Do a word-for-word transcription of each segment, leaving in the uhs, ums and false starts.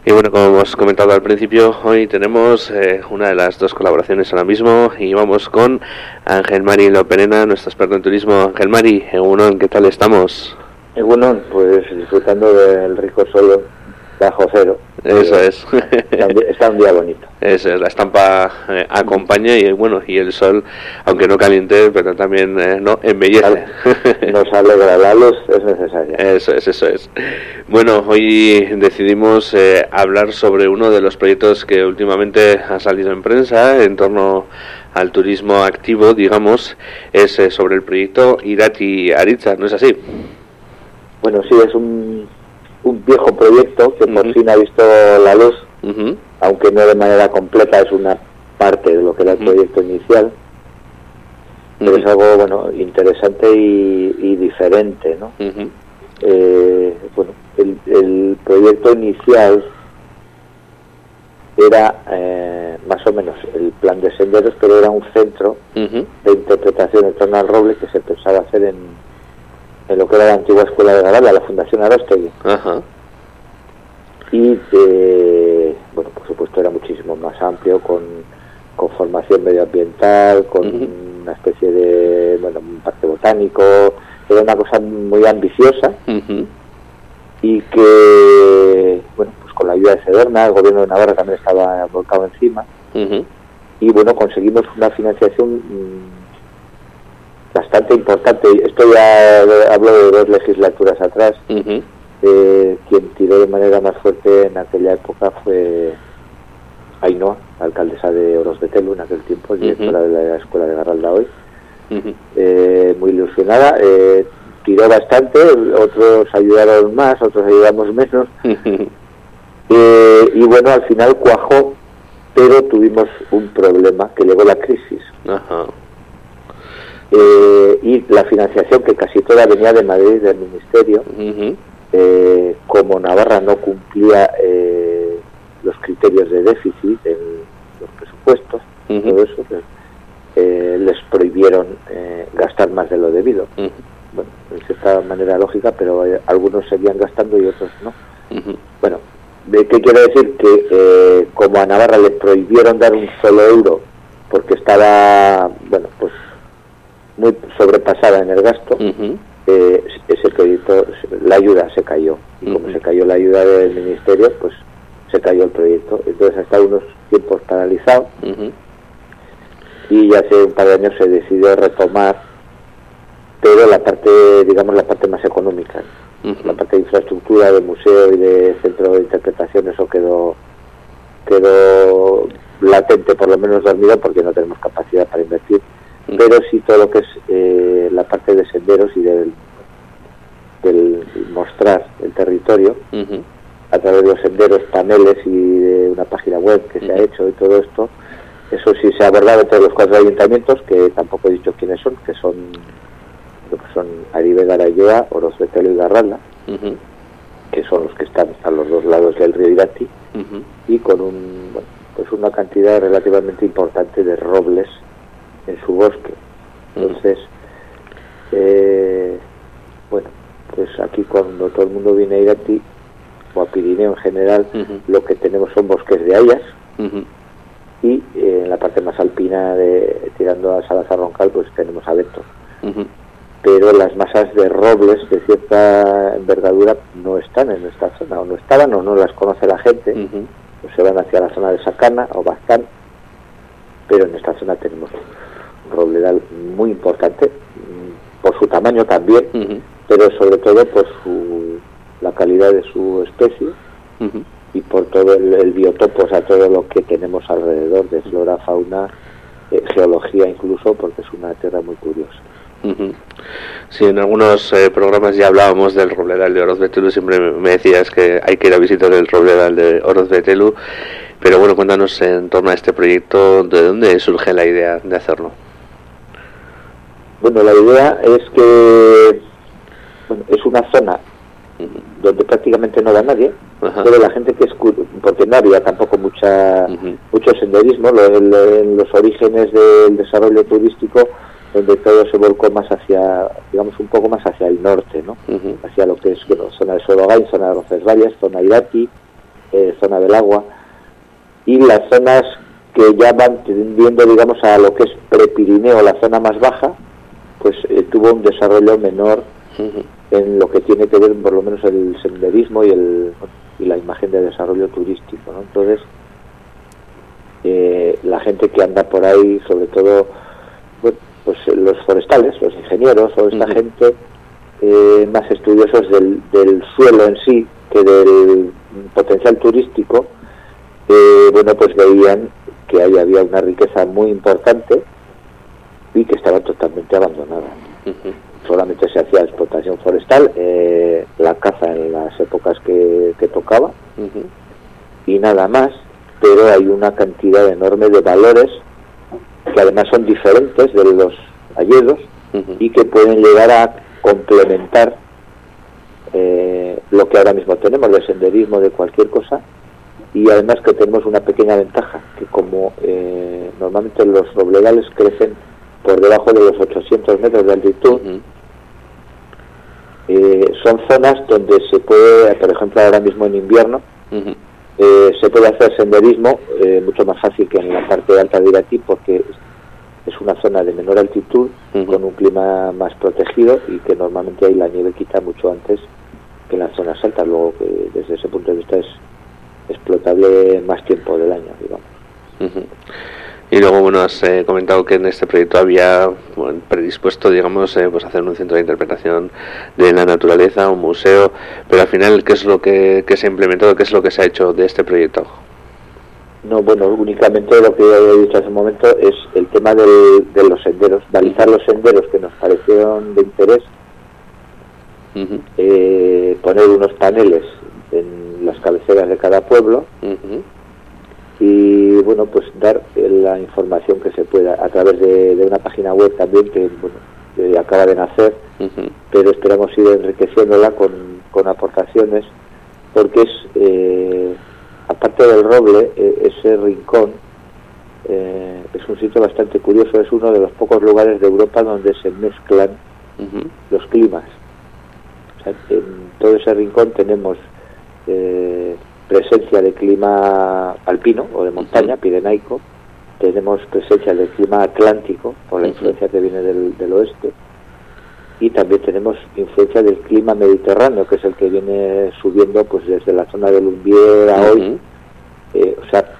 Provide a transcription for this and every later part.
Y bueno, como hemos comentado al principio, hoy tenemos eh, una de las dos colaboraciones ahora mismo y vamos con Ángel Mari Loperena, nuestro experto en turismo. Ángel Mari, Egunon, ¿qué tal estamos? Egunon, pues disfrutando del rico sol bajo cero. Eso es. Está un, día, está un día bonito. Eso es, la estampa eh, acompaña y bueno, y el sol, aunque no caliente, pero también eh, no embellece. Nos alegra, la luz es necesaria. Eso es, eso es. Bueno, hoy decidimos eh, hablar sobre uno de los proyectos que últimamente ha salido en prensa en torno al turismo activo, digamos, es eh, sobre el proyecto Irati Aritza, ¿no es así? Bueno, sí, es un, un viejo proyecto que por uh-huh. fin ha visto la luz. Uh-huh. Aunque no de manera completa, es una parte de lo que era el uh-huh. proyecto inicial, pero uh-huh. es algo bueno interesante y, y diferente, ¿no? Uh-huh. Eh, bueno, el, el proyecto inicial era eh, más o menos el plan de senderos, pero era un centro uh-huh. de interpretación en torno al roble que se pensaba hacer en, en lo que era la antigua escuela de Gavalla, la Fundación Aróstegui. Uh-huh. Y eh, bueno, por supuesto era muchísimo más amplio, con, con formación medioambiental, con uh-huh. una especie de, bueno, un parque botánico, era una cosa muy ambiciosa uh-huh. y que, bueno, pues con la ayuda de Sederna, el gobierno de Navarra también estaba volcado encima uh-huh. y bueno, conseguimos una financiación mmm, bastante importante. Esto ya hablo de dos legislaturas atrás. Uh-huh. Eh, quien tiró de manera más fuerte en aquella época fue Ainhoa, la alcaldesa de Oros de Telu en aquel tiempo, directora uh-huh. de la escuela de Garralda hoy. Uh-huh. eh, muy ilusionada, eh, tiró bastante, otros ayudaron más, otros ayudamos menos. Uh-huh. eh, y bueno, al final cuajó, pero tuvimos un problema que llegó la crisis. Uh-huh. eh, y la financiación, que casi toda venía de Madrid, del ministerio. Uh-huh. Eh, como Navarra no cumplía eh, los criterios de déficit en los presupuestos, uh-huh. todo eso, pues, eh, les prohibieron eh, gastar más de lo debido. Uh-huh. Bueno, de cierta manera lógica, pero eh, algunos seguían gastando y otros no. Uh-huh. Bueno, ¿de qué quiero decir? Que eh, como a Navarra le prohibieron dar un solo euro porque estaba, bueno, pues muy sobrepasada en el gasto, uh-huh. Eh, ese proyecto, la ayuda se cayó y como uh-huh. se cayó la ayuda del ministerio, pues se cayó el proyecto. Entonces ha estado unos tiempos paralizado uh-huh. y hace un par de años se decidió retomar, pero la parte, digamos, la parte más económica, uh-huh. la parte de infraestructura, de museo y de centro de interpretación, eso quedó quedó latente, por lo menos dormido, porque no tenemos capacidad para invertir. Pero sí todo lo que es eh, la parte de senderos y del, del mostrar el territorio uh-huh. a través de los senderos, paneles y de una página web que uh-huh. se ha hecho y todo esto, eso sí se ha abordado entre los cuatro ayuntamientos, que tampoco he dicho quiénes son, que son que son Aribe, Garayoa, Oros de Telu y Garralda, uh-huh. que son los que están a los dos lados del río Irati, uh-huh. y con un bueno, pues una cantidad relativamente importante de robles en su bosque. Entonces eh, bueno, pues aquí cuando todo el mundo viene a Irati o a Pirineo en general, uh-huh. lo que tenemos son bosques de hayas uh-huh. y eh, en la parte más alpina de, tirando a Salazar Roncal, pues tenemos abetos uh-huh. pero las masas de robles de cierta envergadura no están en esta zona, o no estaban o no las conoce la gente, uh-huh. o se van hacia la zona de Sacana o Baztán, pero en esta zona tenemos robledal muy importante por su tamaño también, uh-huh. pero sobre todo por su la calidad de su especie uh-huh. y por todo el, el biotopo, o sea, todo lo que tenemos alrededor de flora, fauna, eh, geología incluso, porque es una tierra muy curiosa. Uh-huh. Sí, en algunos eh, programas ya hablábamos del robledal de Oroz de Telu, siempre me decías que hay que ir a visitar el robledal de Oroz de Telu, pero bueno, cuéntanos en torno a este proyecto, ¿de dónde surge la idea de hacerlo? Bueno, la idea es que bueno, es una zona uh-huh. donde prácticamente no va nadie, uh-huh. pero la gente que es, porque no había tampoco mucha uh-huh. mucho senderismo, lo, lo, en los orígenes del desarrollo turístico, donde todo se volcó más hacia, digamos, un poco más hacia el norte, ¿no? Uh-huh. Hacia lo que es, bueno, zona de Sorogain, zona de Roncesvalles, zona Irati, eh, zona del agua, y las zonas que ya van tendiendo, digamos, a lo que es Prepirineo, la zona más baja, pues eh, tuvo un desarrollo menor uh-huh. en lo que tiene que ver, por lo menos, el senderismo y el y la imagen de desarrollo turístico, ¿no? Entonces, eh, la gente que anda por ahí, sobre todo, bueno, pues los forestales, los ingenieros o esta uh-huh. gente eh, más estudiosos del, del suelo en sí que del potencial turístico, eh, bueno, pues veían que ahí había una riqueza muy importante y que estaba totalmente abandonada. Uh-huh. Solamente se hacía explotación forestal, eh, la caza en las épocas que, que tocaba uh-huh. y nada más, pero hay una cantidad enorme de valores que además son diferentes de los hayedos uh-huh. y que pueden llegar a complementar eh, lo que ahora mismo tenemos de senderismo, de cualquier cosa, y además que tenemos una pequeña ventaja, que como eh, normalmente los robledales crecen por debajo de los ochocientos metros de altitud, uh-huh. eh, son zonas donde se puede, por ejemplo ahora mismo en invierno, uh-huh. eh, se puede hacer senderismo eh, mucho más fácil que en la parte alta de Iratí, porque es una zona de menor altitud, uh-huh. con un clima más protegido, y que normalmente ahí la nieve quita mucho antes que en las zonas altas, luego que desde ese punto de vista es explotable más tiempo del año, digamos. Uh-huh. Y luego, bueno, has eh, comentado que en este proyecto había bueno, predispuesto, digamos, eh, pues hacer un centro de interpretación de la naturaleza, un museo, pero al final, ¿qué es lo que, que se ha implementado, qué es lo que se ha hecho de este proyecto? No, bueno, únicamente lo que he dicho hace un momento es el tema del, de los senderos, balizar los senderos que nos parecieron de interés, uh-huh. eh, poner unos paneles en las cabeceras de cada pueblo, uh-huh. y bueno, pues dar la información que se pueda a través de, de una página web también que bueno, que acaba de nacer, uh-huh. pero esperamos ir enriqueciéndola con, con aportaciones, porque es eh, aparte del roble, eh, ese rincón eh, es un sitio bastante curioso, es uno de los pocos lugares de Europa donde se mezclan uh-huh. los climas. O sea, en todo ese rincón tenemos eh, presencia de clima alpino o de montaña, uh-huh. pirenaico, tenemos presencia del clima atlántico por la uh-huh. influencia que viene del, del oeste, y también tenemos influencia del clima mediterráneo, que es el que viene subiendo pues desde la zona de Lumbier a uh-huh. hoy. Eh, o sea,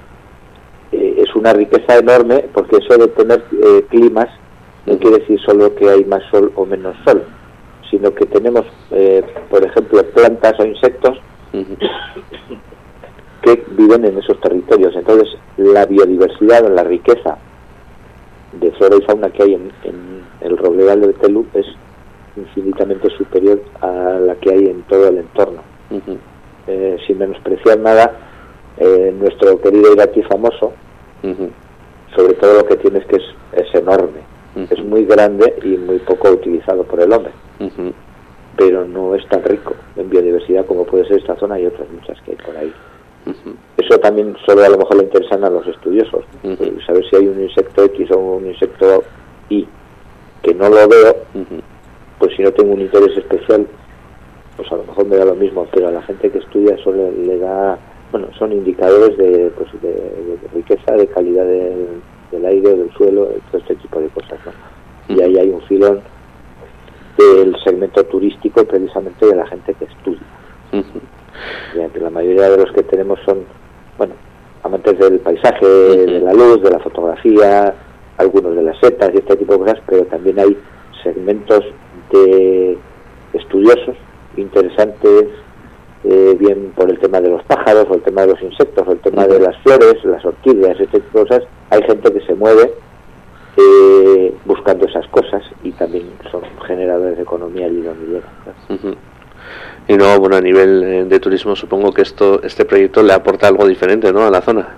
eh, es una riqueza enorme, porque eso de tener eh, climas no uh-huh. quiere decir solo que hay más sol o menos sol, sino que tenemos, eh, por ejemplo, plantas o insectos uh-huh. que viven en esos territorios. Entonces, la biodiversidad, la riqueza de flora y fauna que hay en, en el robledal del Telú es infinitamente superior a la que hay en todo el entorno. Uh-huh. Eh, sin menospreciar nada, eh, nuestro querido Iratí famoso, uh-huh. sobre todo lo que tiene es que es, es enorme, uh-huh. es muy grande y muy poco utilizado por el hombre, uh-huh. pero no es tan rico en biodiversidad como puede ser esta zona y otras muchas que hay por ahí. Uh-huh. Eso también solo a lo mejor le interesan a los estudiosos, uh-huh. saber si hay un insecto X o un insecto Y que no lo veo, uh-huh. pues si no tengo un interés especial, pues a lo mejor me da lo mismo, pero a la gente que estudia eso le, le da, bueno, son indicadores de, pues de, de riqueza, de calidad del, del aire, del suelo, de todo este tipo de cosas, ¿no? Uh-huh. Y ahí hay un filón del segmento turístico precisamente de la gente que estudia. Uh-huh. Ya que la mayoría de los que tenemos son, bueno, amantes del paisaje, uh-huh. de la luz, de la fotografía, algunos de las setas y este tipo de cosas, pero también hay segmentos de estudiosos interesantes, eh, bien por el tema de los pájaros o el tema de los insectos o el tema uh-huh. de las flores, las orquídeas, este tipo de cosas. Hay gente que se mueve eh, buscando esas cosas y también son generadores de economía allí donde llegan, ¿no? Uh-huh. Y no, bueno, a nivel de turismo supongo que esto, este proyecto le aporta algo diferente, ¿no?, a la zona.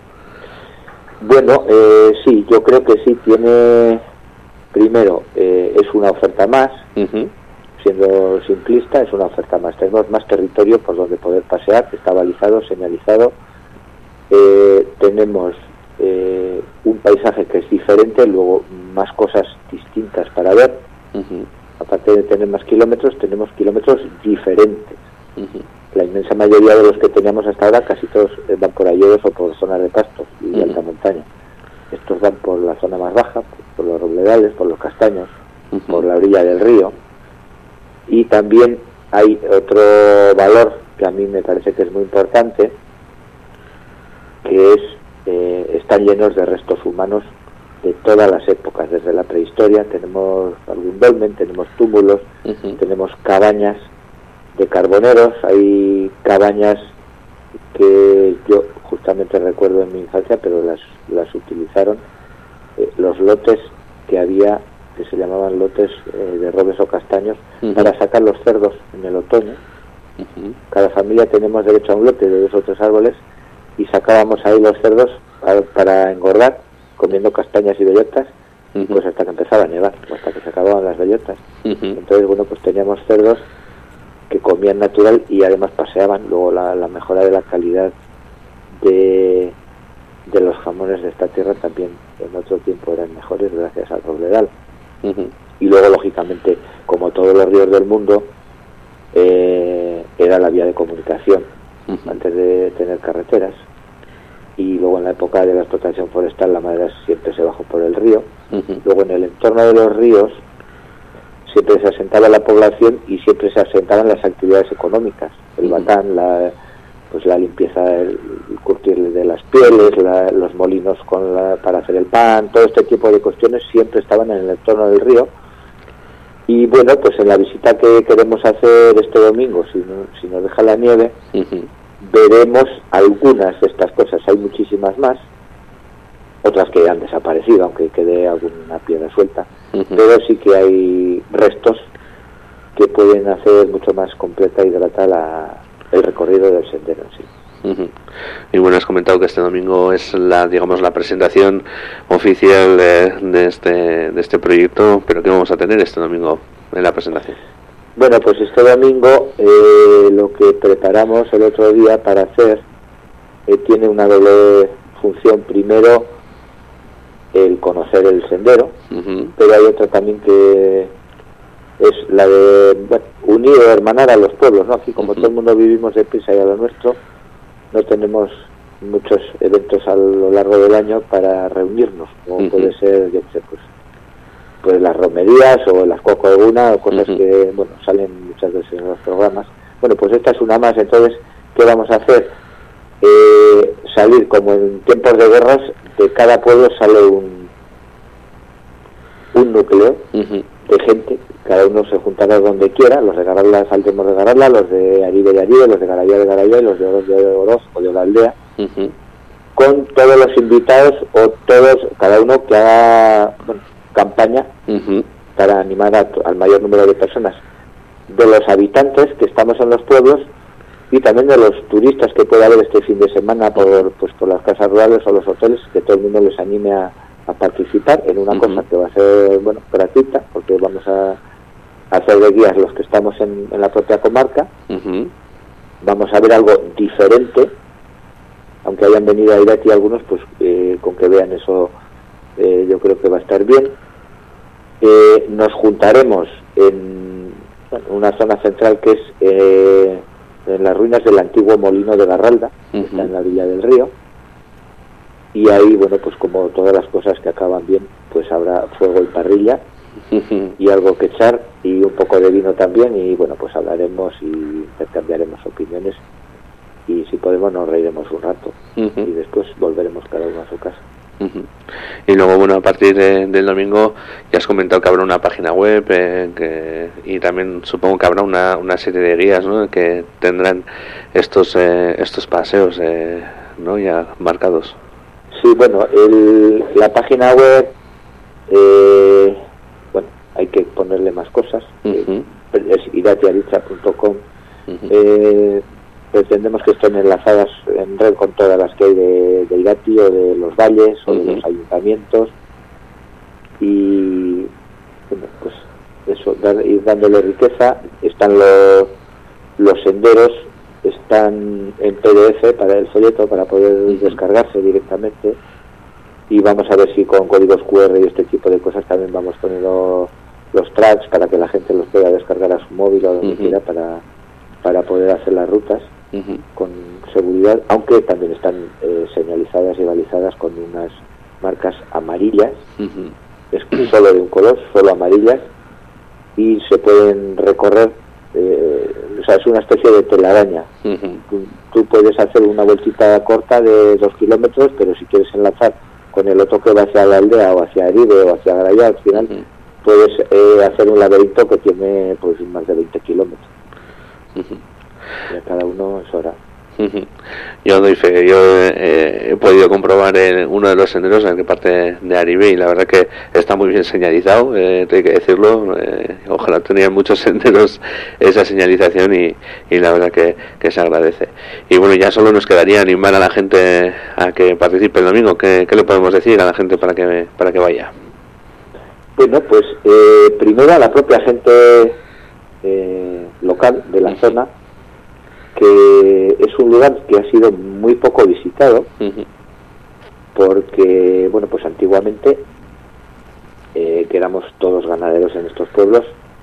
Bueno, eh, sí, yo creo que sí tiene, primero, eh, es una oferta más, uh-huh. siendo simplista, es una oferta más. Tenemos más territorio por donde poder pasear, está balizado, señalizado, eh, tenemos eh, un paisaje que es diferente, luego más cosas distintas para ver, uh-huh. aparte de tener más kilómetros, tenemos kilómetros diferentes, uh-huh. la inmensa mayoría de los que teníamos hasta ahora, casi todos van por alledos o por zonas de pastos y de uh-huh. alta montaña. Estos van por la zona más baja, por los robledales, por los castaños, uh-huh. por la orilla del río. Y también hay otro valor que a mí me parece que es muy importante, que es, eh, están llenos de restos humanos de todas las épocas, desde la prehistoria. Tenemos algún dolmen, tenemos túmulos, uh-huh. tenemos cabañas de carboneros, hay cabañas que yo justamente recuerdo en mi infancia, pero las, las utilizaron, eh, los lotes que había, que se llamaban lotes eh, de robles o castaños, uh-huh. para sacar los cerdos en el otoño. Uh-huh. Cada familia tenemos derecho a un lote de dos o tres árboles y sacábamos ahí los cerdos para, para engordar, comiendo castañas y bellotas, uh-huh. pues hasta que empezaba a nevar, hasta que se acababan las bellotas. Uh-huh. Entonces, bueno, pues teníamos cerdos que comían natural y además paseaban. Luego la, la mejora de la calidad de, de los jamones de esta tierra también en otro tiempo eran mejores gracias al robledal. Uh-huh. Y luego, lógicamente, como todos los ríos del mundo, eh, era la vía de comunicación, uh-huh. antes de tener carreteras. Y luego en la época de la explotación forestal la madera siempre se bajó por el río. Uh-huh. Luego en el entorno de los ríos siempre se asentaba la población y siempre se asentaban las actividades económicas, el uh-huh. batán, la, pues la limpieza, el, el curtir de las pieles, la, los molinos con la, para hacer el pan, todo este tipo de cuestiones siempre estaban en el entorno del río. Y bueno, pues en la visita que queremos hacer este domingo, si, no, si nos deja la nieve, uh-huh. veremos algunas de estas cosas. Hay muchísimas más, otras que han desaparecido, aunque quede alguna piedra suelta, uh-huh. pero sí que hay restos que pueden hacer mucho más completa y grata la, el recorrido del sendero en sí. Uh-huh. Y bueno, has comentado que este domingo es la, digamos, la presentación oficial de, de este de este proyecto, pero ¿qué vamos a tener este domingo en la presentación? Bueno, pues este domingo eh, lo que preparamos el otro día para hacer eh, tiene una doble función. Primero, el conocer el sendero, uh-huh. pero hay otra también que es la de bueno, unir o hermanar a los pueblos, ¿no? Aquí como uh-huh. todo el mundo vivimos deprisa y a lo nuestro, no tenemos muchos eventos a lo largo del año para reunirnos, como uh-huh. puede ser, yo sé, pues pues las romerías o las coco alguna o cosas uh-huh. que bueno salen muchas veces en los programas. Bueno, pues esta es una más. Entonces, ¿qué vamos a hacer? Eh, salir como en tiempos de guerras, de cada pueblo sale un un núcleo uh-huh. de gente, cada uno se juntará donde quiera, los de Garabla saldremos de Garabla, los de Aribe de Aribe, los de Garabia de Garabia y los de Oroz de Oroz o de la aldea, uh-huh. con todos los invitados o todos, cada uno que haga bueno, campaña uh-huh. para animar a, al mayor número de personas, de los habitantes que estamos en los pueblos y también de los turistas que puede haber este fin de semana por pues por las casas rurales o los hoteles, que todo el mundo les anime a, a participar en una uh-huh. cosa que va a ser bueno gratuita, porque vamos a, a hacer de guías los que estamos en, en la propia comarca. Uh-huh. Vamos a ver algo diferente, aunque hayan venido a Irati algunos, pues eh, con que vean eso eh, yo creo que va a estar bien. Eh, nos juntaremos en bueno, una zona central que es eh, en las ruinas del antiguo molino de Garralda, uh-huh. que está en la orilla del río, y ahí, bueno, pues como todas las cosas que acaban bien, pues habrá fuego y parrilla, uh-huh. y algo que echar, y un poco de vino también, y bueno, pues hablaremos y intercambiaremos opiniones, y si podemos nos reiremos un rato, uh-huh. y después volveremos cada uno a su casa. Uh-huh. Y luego, bueno, a partir de, del domingo ya has comentado que habrá una página web eh, que, y también supongo que habrá una, una serie de guías, ¿no?, que tendrán estos eh, estos paseos eh, ¿no?, ya marcados. Sí, bueno, el, la página web eh, bueno, hay que ponerle más cosas. Uh-huh. Es iratiaritza punto com. Uh-huh. eh, pretendemos que estén enlazadas en red con todas las que hay de, de Irati o de los valles o uh-huh. de los ayuntamientos, y bueno, pues eso, dar, ir dándole riqueza. Están los, los senderos, están en P D F para el folleto, para poder uh-huh. descargarse directamente, y vamos a ver si con códigos cu erre y este tipo de cosas también vamos poniendo los tracks para que la gente los pueda descargar a su móvil o donde uh-huh. quiera para para poder hacer las rutas uh-huh. con seguridad, aunque también están eh, señalizadas y balizadas con unas marcas amarillas, uh-huh. es solo de un color, solo amarillas, y se pueden recorrer, eh, o sea, es una especie de telaraña. Uh-huh. Tú, tú puedes hacer una vueltita corta de dos kilómetros, pero si quieres enlazar con el otro que va hacia la aldea o hacia Eribe o hacia Graya, al final uh-huh. puedes eh, hacer un laberinto que tiene pues más de veinte kilómetros. Uh-huh. Y a cada uno es hora. Uh-huh. Yo doy fe, yo eh, he podido comprobar en uno de los senderos en que parte de Aribe y la verdad que está muy bien señalizado, eh, hay que decirlo, eh, ojalá tenían muchos senderos esa señalización y, y la verdad que, que se agradece. Y bueno, ya solo nos quedaría animar a la gente a que participe el domingo. ¿Qué, qué le podemos decir a la gente para que, para que vaya? Bueno, pues eh, primero a la propia gente eh, local de la uh-huh. zona, que es un lugar que ha sido muy poco visitado, uh-huh. porque, bueno, pues antiguamente, eh, que éramos todos ganaderos en estos pueblos,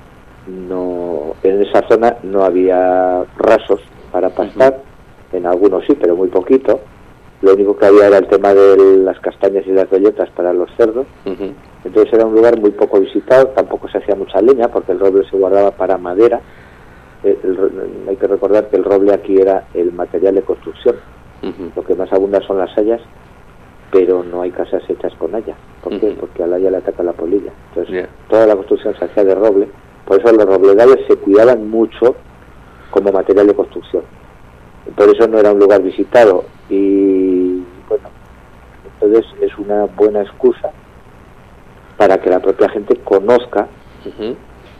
no en esa zona no había rasos para pastar, uh-huh. en algunos sí, pero muy poquito. Lo único que había era el tema de las castañas y las bellotas para los cerdos, uh-huh. entonces era un lugar muy poco visitado, tampoco se hacía mucha leña, porque el roble se guardaba para madera. El, el, hay que recordar que el roble aquí era el material de construcción. Uh-huh. Lo que más abunda son las hayas, pero no hay casas hechas con haya. ¿Por uh-huh. qué? Porque a la haya le ataca la polilla. Entonces, yeah. toda la construcción se hacía de roble. Por eso los robledales se cuidaban mucho como material de construcción. Por eso no era un lugar visitado. Y bueno, entonces es una buena excusa para que la propia gente conozca uh-huh.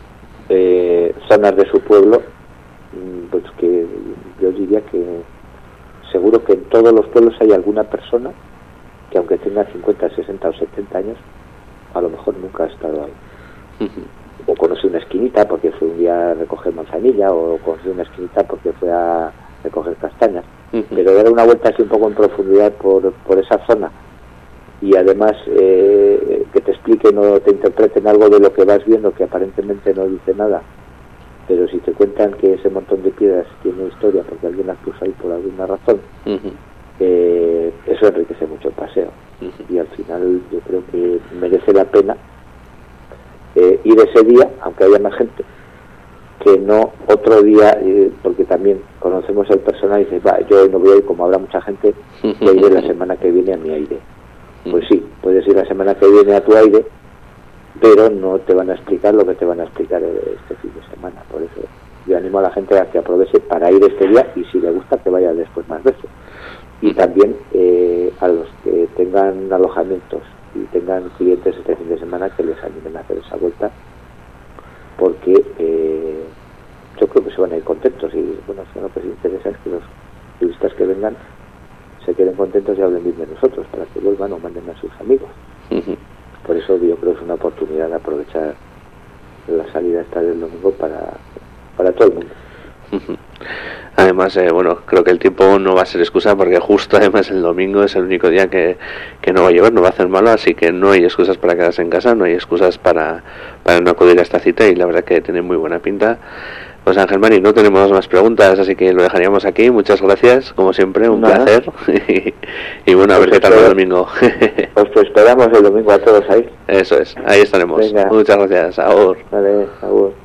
eh, zonas de su pueblo, pues que yo diría que seguro que en todos los pueblos hay alguna persona que aunque tenga cincuenta, sesenta o setenta años, a lo mejor nunca ha estado ahí. Uh-huh. O conoce una esquinita porque fue un día a recoger manzanilla, o conoce una esquinita porque fue a recoger castañas. Uh-huh. Pero dar una vuelta así un poco en profundidad por, por esa zona, y además eh, que te expliquen o te interpreten algo de lo que vas viendo, que aparentemente no dice nada, pero si te cuentan que ese montón de piedras tiene historia porque alguien las puso ahí por alguna razón, uh-huh. eh, eso enriquece mucho el paseo. Uh-huh. Y al final yo creo que merece la pena eh, ir ese día, aunque haya más gente, que no otro día, eh, porque también conocemos el personal y dices, va, yo hoy no voy a ir, como habrá mucha gente, voy a ir la semana que viene a mi aire. Pues sí, puedes ir la semana que viene a tu aire, pero no te van a explicar lo que te van a explicar este fin de semana. Por eso yo animo a la gente a que aproveche para ir este día, y si le gusta que vaya después más veces. Y también eh, a los que tengan alojamientos y tengan clientes este fin de semana, que les animen a hacer esa vuelta, porque eh, yo creo que se van a ir contentos. Y bueno, lo que les interesa es que los turistas que vengan se queden contentos y hablen bien de nosotros, para que vuelvan o manden a sus amigos. Uh-huh. Por eso yo creo que es una oportunidad de aprovechar la salida esta del domingo para, para todo el mundo. Uh-huh. Además, eh, bueno, creo que el tiempo no va a ser excusa, porque justo además el domingo es el único día que, que no va a llover, no va a hacer malo, así que no hay excusas para quedarse en casa, no hay excusas para, para no acudir a esta cita, y la verdad que tiene muy buena pinta. Pues Ángel Mari, no tenemos más preguntas, así que lo dejaríamos aquí. Muchas gracias, como siempre, un Nada. placer. y, y bueno, a ver qué tal el domingo. Os esperamos el domingo a todos ahí. Eso es, ahí estaremos. Venga. Muchas gracias, agur. Vale, agur.